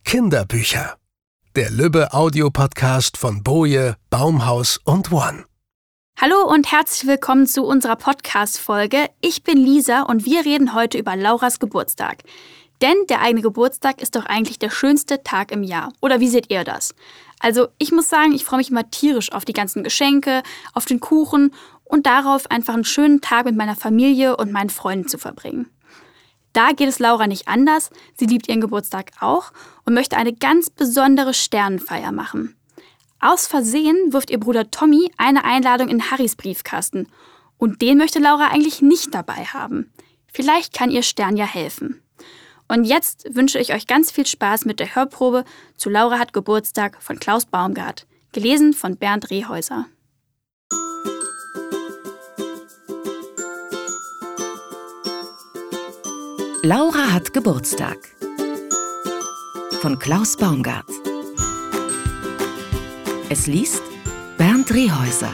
Kinderbücher. Der Lübbe-Audio-Podcast von Boje, Baumhaus und One. Hallo und herzlich willkommen zu unserer Podcast-Folge. Ich bin Lisa und wir reden heute über Lauras Geburtstag. Denn der eigene Geburtstag ist doch eigentlich der schönste Tag im Jahr. Oder wie seht ihr das? Also ich muss sagen, ich freue mich immer tierisch auf die ganzen Geschenke, auf den Kuchen und darauf, einfach einen schönen Tag mit meiner Familie und meinen Freunden zu verbringen. Da geht es Laura nicht anders. Sie liebt ihren Geburtstag auch und möchte eine ganz besondere Sternenfeier machen. Aus Versehen wirft ihr Bruder Tommy eine Einladung in Harrys Briefkasten. Und den möchte Laura eigentlich nicht dabei haben. Vielleicht kann ihr Stern ja helfen. Und jetzt wünsche ich euch ganz viel Spaß mit der Hörprobe zu Laura hat Geburtstag von Klaus Baumgart. Gelesen von Bernd Rehäuser. Laura hat Geburtstag von Klaus Baumgart. Es liest Bernd Rehäuser.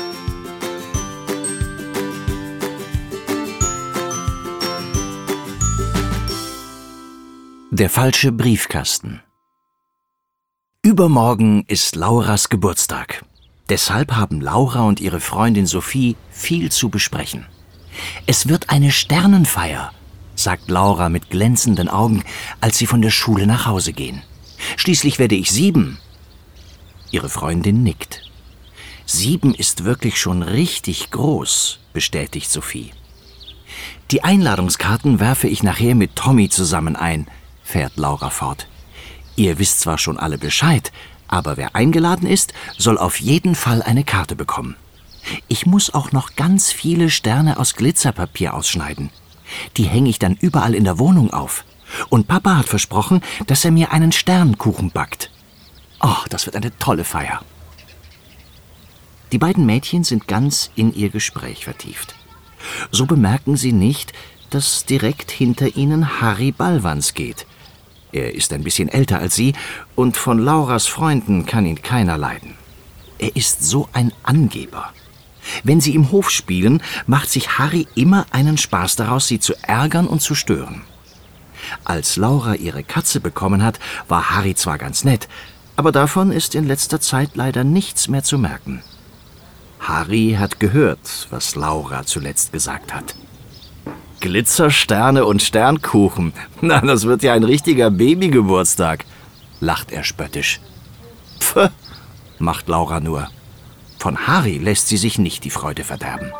Der falsche Briefkasten. Übermorgen ist Lauras Geburtstag. Deshalb haben Laura und ihre Freundin Sophie viel zu besprechen. Es wird eine Sternenfeier, sagt Laura mit glänzenden Augen, als sie von der Schule nach Hause gehen. Schließlich werde ich 7. Ihre Freundin nickt. 7 ist wirklich schon richtig groß, bestätigt Sophie. Die Einladungskarten werfe ich nachher mit Tommy zusammen ein, fährt Laura fort. Ihr wisst zwar schon alle Bescheid, aber wer eingeladen ist, soll auf jeden Fall eine Karte bekommen. Ich muss auch noch ganz viele Sterne aus Glitzerpapier ausschneiden. Die hänge ich dann überall in der Wohnung auf. Und Papa hat versprochen, dass er mir einen Sternkuchen backt. Oh, das wird eine tolle Feier. Die beiden Mädchen sind ganz in ihr Gespräch vertieft. So bemerken sie nicht, dass direkt hinter ihnen Harry Ballwans geht. Er ist ein bisschen älter als sie und von Lauras Freunden kann ihn keiner leiden. Er ist so ein Angeber. Wenn sie im Hof spielen, macht sich Harry immer einen Spaß daraus, sie zu ärgern und zu stören. Als Laura ihre Katze bekommen hat, war Harry zwar ganz nett, aber davon ist in letzter Zeit leider nichts mehr zu merken. Harry hat gehört, was Laura zuletzt gesagt hat. Glitzersterne und Sternkuchen, na, das wird ja ein richtiger Babygeburtstag, lacht er spöttisch. Pff, macht Laura nur. Von Harry lässt sie sich nicht die Freude verderben.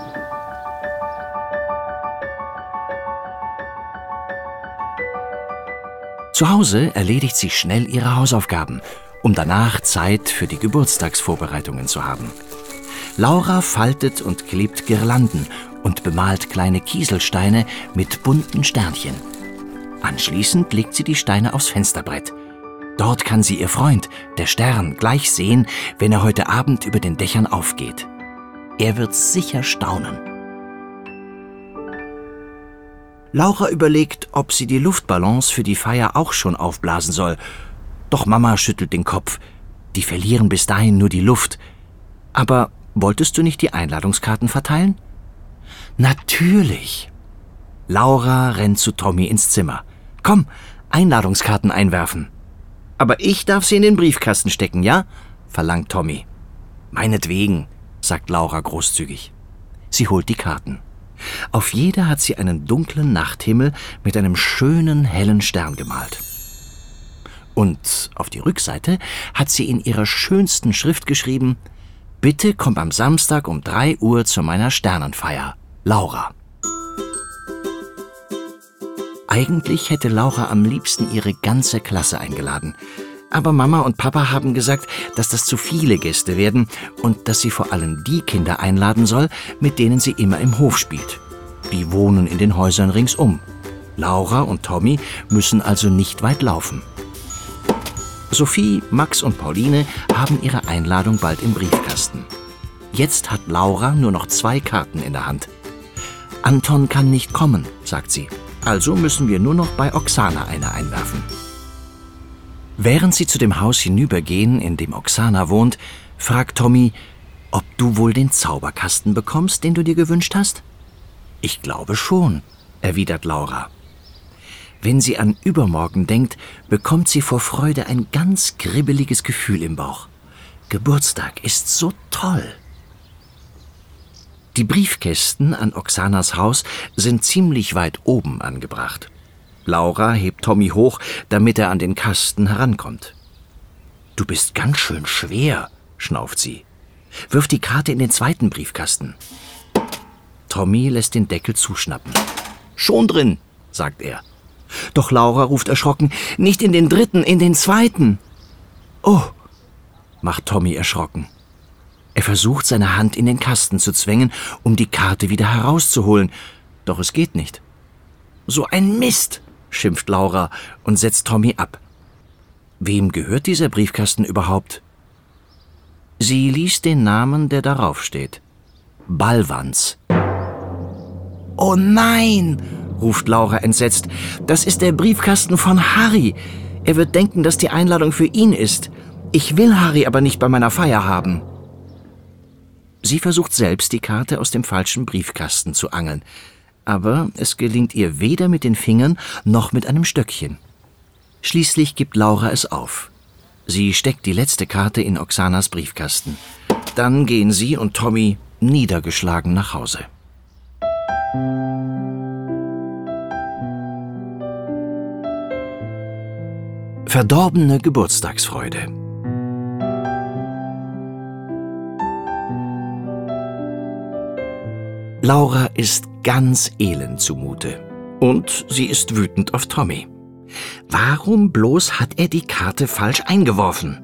Zu Hause erledigt sie schnell ihre Hausaufgaben, um danach Zeit für die Geburtstagsvorbereitungen zu haben. Laura faltet und klebt Girlanden und bemalt kleine Kieselsteine mit bunten Sternchen. Anschließend legt sie die Steine aufs Fensterbrett. Dort kann sie ihr Freund, der Stern, gleich sehen, wenn er heute Abend über den Dächern aufgeht. Er wird sicher staunen. Laura überlegt, ob sie die Luftballons für die Feier auch schon aufblasen soll. Doch Mama schüttelt den Kopf. Die verlieren bis dahin nur die Luft. Aber wolltest du nicht die Einladungskarten verteilen? Natürlich. Laura rennt zu Tommy ins Zimmer. Komm, Einladungskarten einwerfen. Aber ich darf sie in den Briefkasten stecken, ja? Verlangt Tommy. Meinetwegen, sagt Laura großzügig. Sie holt die Karten. Auf jeder hat sie einen dunklen Nachthimmel mit einem schönen, hellen Stern gemalt. Und auf die Rückseite hat sie in ihrer schönsten Schrift geschrieben: Bitte komm am Samstag um 3 Uhr zu meiner Sternenfeier. Laura. Eigentlich hätte Laura am liebsten ihre ganze Klasse eingeladen. Aber Mama und Papa haben gesagt, dass das zu viele Gäste werden und dass sie vor allem die Kinder einladen soll, mit denen sie immer im Hof spielt. Die wohnen in den Häusern ringsum. Laura und Tommy müssen also nicht weit laufen. Sophie, Max und Pauline haben ihre Einladung bald im Briefkasten. Jetzt hat Laura nur noch 2 Karten in der Hand. Anton kann nicht kommen, sagt sie. Also müssen wir nur noch bei Oksana eine einwerfen. Während sie zu dem Haus hinübergehen, in dem Oksana wohnt, fragt Tommy, ob du wohl den Zauberkasten bekommst, den du dir gewünscht hast? Ich glaube schon, erwidert Laura. Wenn sie an übermorgen denkt, bekommt sie vor Freude ein ganz kribbeliges Gefühl im Bauch. Geburtstag ist so toll. Die Briefkästen an Oxanas Haus sind ziemlich weit oben angebracht. Laura hebt Tommy hoch, damit er an den Kasten herankommt. »Du bist ganz schön schwer«, schnauft sie. »Wirf die Karte in den zweiten Briefkasten.« Tommy lässt den Deckel zuschnappen. »Schon drin«, sagt er. Doch Laura ruft erschrocken, »Nicht in den dritten, in den zweiten!« »Oh«, macht Tommy erschrocken. Er versucht, seine Hand in den Kasten zu zwängen, um die Karte wieder herauszuholen. Doch es geht nicht. »So ein Mist«, schimpft Laura und setzt Tommy ab. Wem gehört dieser Briefkasten überhaupt? Sie liest den Namen, der darauf steht. Balvans. »Oh nein«, ruft Laura entsetzt. »Das ist der Briefkasten von Harry. Er wird denken, dass die Einladung für ihn ist. Ich will Harry aber nicht bei meiner Feier haben.« Sie versucht selbst, die Karte aus dem falschen Briefkasten zu angeln. Aber es gelingt ihr weder mit den Fingern noch mit einem Stöckchen. Schließlich gibt Laura es auf. Sie steckt die letzte Karte in Oxanas Briefkasten. Dann gehen sie und Tommy niedergeschlagen nach Hause. Verdorbene Geburtstagsfreude. Laura ist ganz elend zumute. Und sie ist wütend auf Tommy. Warum bloß hat er die Karte falsch eingeworfen?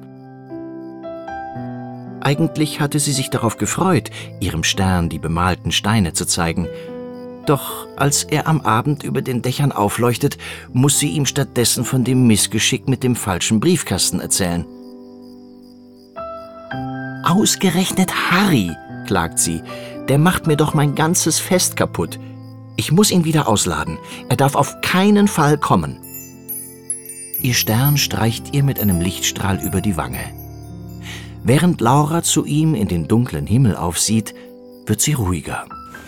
Eigentlich hatte sie sich darauf gefreut, ihrem Stern die bemalten Steine zu zeigen. Doch als er am Abend über den Dächern aufleuchtet, muss sie ihm stattdessen von dem Missgeschick mit dem falschen Briefkasten erzählen. »Ausgerechnet Harry«, klagt sie, »der macht mir doch mein ganzes Fest kaputt. Ich muss ihn wieder ausladen. Er darf auf keinen Fall kommen.« Ihr Stern streicht ihr mit einem Lichtstrahl über die Wange. Während Laura zu ihm in den dunklen Himmel aufsieht, wird sie ruhiger.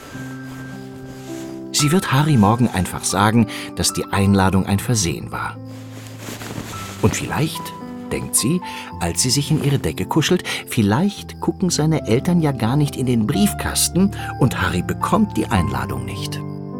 Sie wird Harry morgen einfach sagen, dass die Einladung ein Versehen war. Und vielleicht, denkt sie, als sie sich in ihre Decke kuschelt, vielleicht gucken seine Eltern ja gar nicht in den Briefkasten und Harry bekommt die Einladung nicht.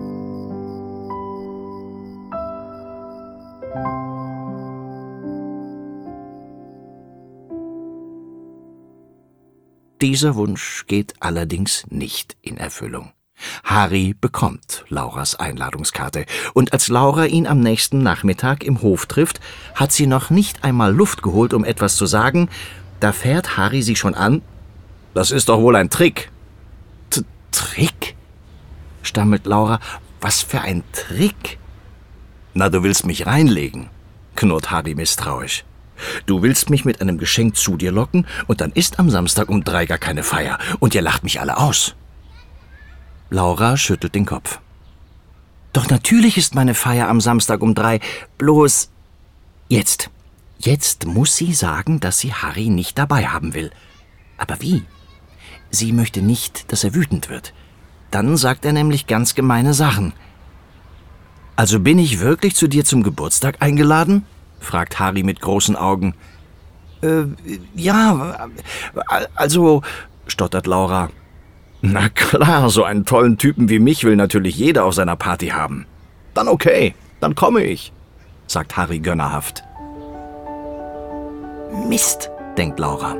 Dieser Wunsch geht allerdings nicht in Erfüllung. Harry bekommt Lauras Einladungskarte und als Laura ihn am nächsten Nachmittag im Hof trifft, hat sie noch nicht einmal Luft geholt, um etwas zu sagen, da fährt Harry sie schon an. »Das ist doch wohl ein Trick.« »Trick?«, stammelt Laura. »Was für ein Trick?« »Na, du willst mich reinlegen«, knurrt Harry misstrauisch. »Du willst mich mit einem Geschenk zu dir locken und dann ist am Samstag um 3 gar keine Feier und ihr lacht mich alle aus.« Laura schüttelt den Kopf. »Doch natürlich ist meine Feier am Samstag um 3, bloß jetzt. Jetzt muss sie sagen, dass sie Harry nicht dabei haben will. Aber wie? Sie möchte nicht, dass er wütend wird. Dann sagt er nämlich ganz gemeine Sachen. »Also bin ich wirklich zu dir zum Geburtstag eingeladen?« fragt Harry mit großen Augen. Ja, also«, stottert Laura. »Na klar, so einen tollen Typen wie mich will natürlich jeder auf seiner Party haben.« »Dann okay, dann komme ich«, sagt Harry gönnerhaft. »Mist«, denkt Laura.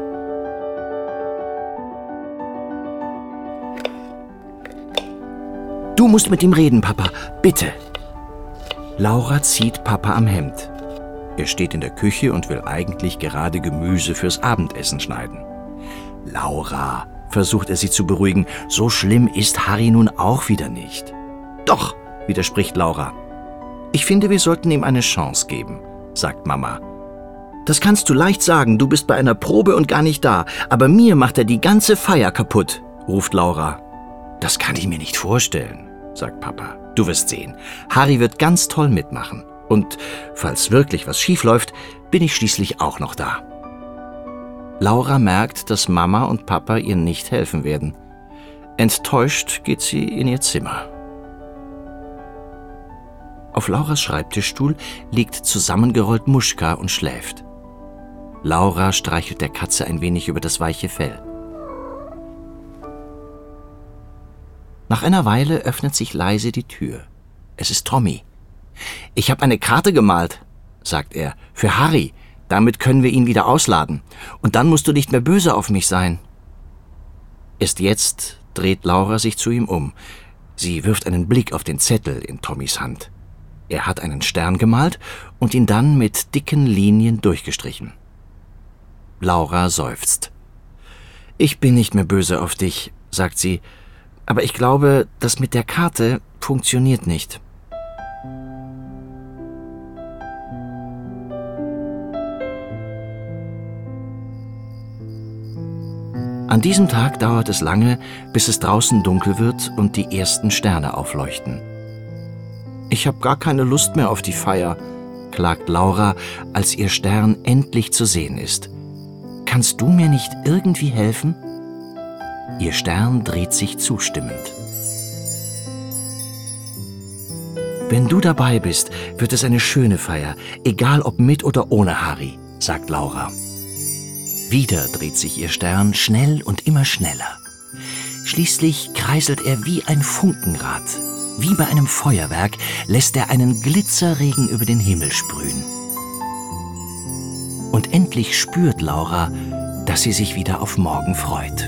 »Du musst mit ihm reden, Papa, bitte.« Laura zieht Papa am Hemd. Er steht in der Küche und will eigentlich gerade Gemüse fürs Abendessen schneiden. »Laura«, versucht er sie zu beruhigen, »so schlimm ist Harry nun auch wieder nicht.« »Doch«, widerspricht Laura. »Ich finde, wir sollten ihm eine Chance geben«, sagt Mama. »Das kannst du leicht sagen, du bist bei einer Probe und gar nicht da, aber mir macht er die ganze Feier kaputt«, ruft Laura. »Das kann ich mir nicht vorstellen«, sagt Papa. »Du wirst sehen, Harry wird ganz toll mitmachen. Und falls wirklich was schief läuft, bin ich schließlich auch noch da.« Laura merkt, dass Mama und Papa ihr nicht helfen werden. Enttäuscht geht sie in ihr Zimmer. Auf Lauras Schreibtischstuhl liegt zusammengerollt Muschka und schläft. Laura streichelt der Katze ein wenig über das weiche Fell. Nach einer Weile öffnet sich leise die Tür. Es ist Tommy. »Ich habe eine Karte gemalt«, sagt er, »für Harry. Damit können wir ihn wieder ausladen. Und dann musst du nicht mehr böse auf mich sein.« Erst jetzt dreht Laura sich zu ihm um. Sie wirft einen Blick auf den Zettel in Tommys Hand. Er hat einen Stern gemalt und ihn dann mit dicken Linien durchgestrichen. Laura seufzt. »Ich bin nicht mehr böse auf dich«, sagt sie, »aber ich glaube, das mit der Karte funktioniert nicht.« An diesem Tag dauert es lange, bis es draußen dunkel wird und die ersten Sterne aufleuchten. »Ich habe gar keine Lust mehr auf die Feier«, klagt Laura, als ihr Stern endlich zu sehen ist. »Kannst du mir nicht irgendwie helfen?« Ihr Stern dreht sich zustimmend. »Wenn du dabei bist, wird es eine schöne Feier, egal ob mit oder ohne Harry«, sagt Laura. Wieder dreht sich ihr Stern schnell und immer schneller. Schließlich kreiselt er wie ein Funkenrad. Wie bei einem Feuerwerk lässt er einen Glitzerregen über den Himmel sprühen. Und endlich spürt Laura, dass sie sich wieder auf morgen freut.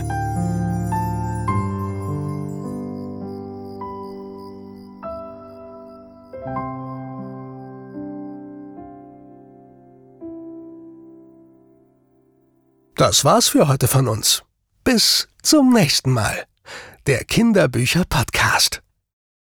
Das war's für heute von uns. Bis zum nächsten Mal. Der Kinderbücher-Podcast.